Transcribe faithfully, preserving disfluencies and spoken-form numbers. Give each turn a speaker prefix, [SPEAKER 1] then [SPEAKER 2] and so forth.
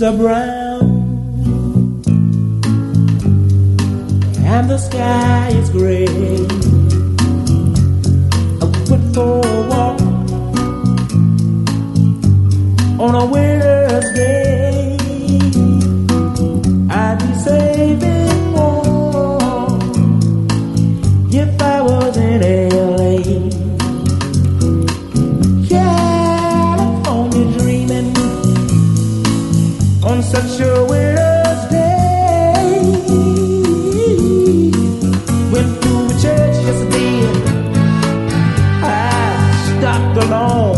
[SPEAKER 1] are brown and the sky is gray. I went for a walk on a winter's day. I'd be safe and warm if I was in L A. California dreaming on such a winter's day. Went to a church yesterday. I stopped alone.